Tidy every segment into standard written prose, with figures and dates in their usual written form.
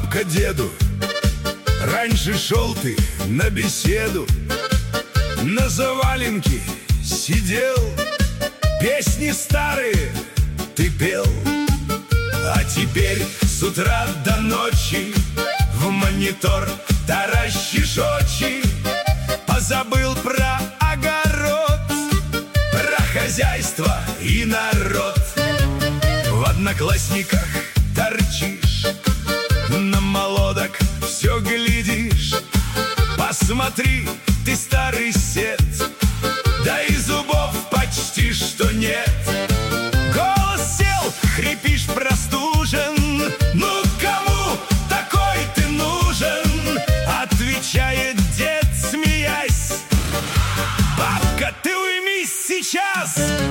Бабка деду: раньше шел ты на беседу, на заваленке сидел, песни старые ты пел. А теперь с утра до ночи в монитор таращишь очи. Позабыл про огород, про хозяйство и народ. В одноклассниках торчишь, на молодок все глядишь. Посмотри, ты старый сед, да и зубов почти что нет. Голос сел, хрипишь простужен. Ну кому такой ты нужен? Отвечает дед, смеясь: бабка, ты уймись сейчас.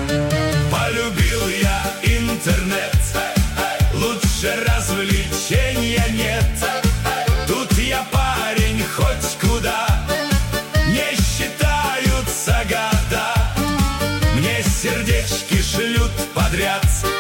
Полюбил я интернет, лучше развлечения нет. Тут я парень хоть куда, не считаются года. Мне сердечки шлют подряд,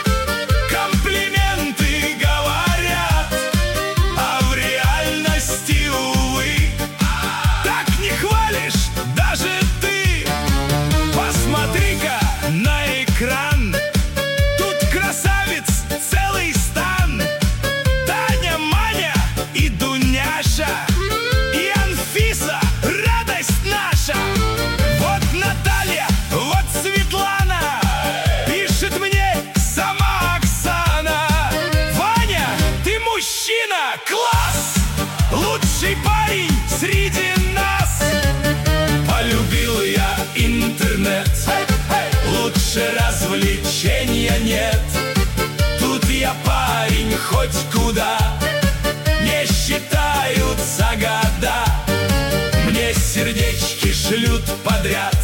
комплименты говорят, а в реальности, увы, так не хвалишь даже ты. Посмотри-ка на экран, тут красавиц целый стан. Таня, Маня и Дуняша, и Анфиса, радость наша. Вот Наталья, вот Светлана, пишет мне сама Оксана. Ваня, ты мужчина, класс, лучший парень среди нас. Полюбил я интернет, лучше развлечения нет. Тут я парень хоть куда, не считаются года. Мне сердечки шлют подряд,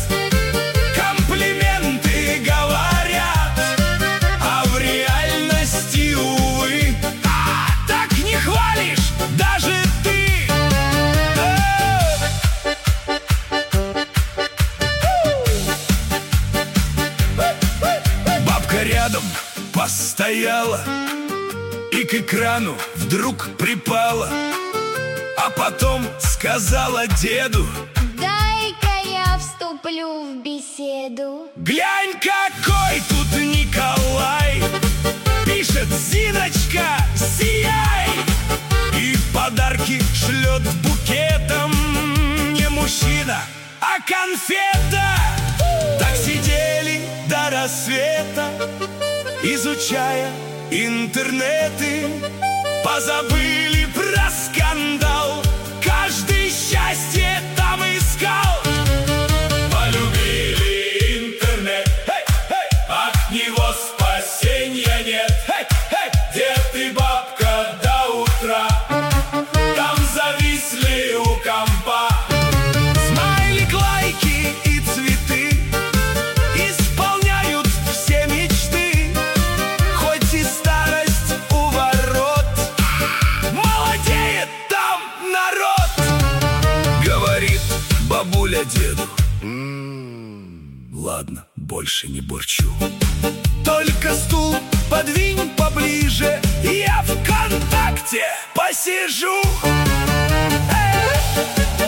комплименты говорят, а в реальности, увы, так не хвалишь даже ты. Бабка рядом постояла и к экрану вдруг припала, а потом сказала деду: дай-ка я вступлю в беседу. глянь, какой тут Николай, пишет: Зиночка, сияй. И подарки шлет букетом, не мужчина, а конфета. Так сидели до рассвета, изучая интернеты. Позабыли про скандал, каждый счастье там искал. Полюбили интернет, от него спасения нет. Дед и бабка до утра там зависли у компа. Смайлик, лайки и цветы исполняют все мечты. Хоть и старость у ворот, молодеет там народ. Говорит бабуля деду: ладно, больше не бурчу, только стул подвинь поближе, я ВКонтакте посижу.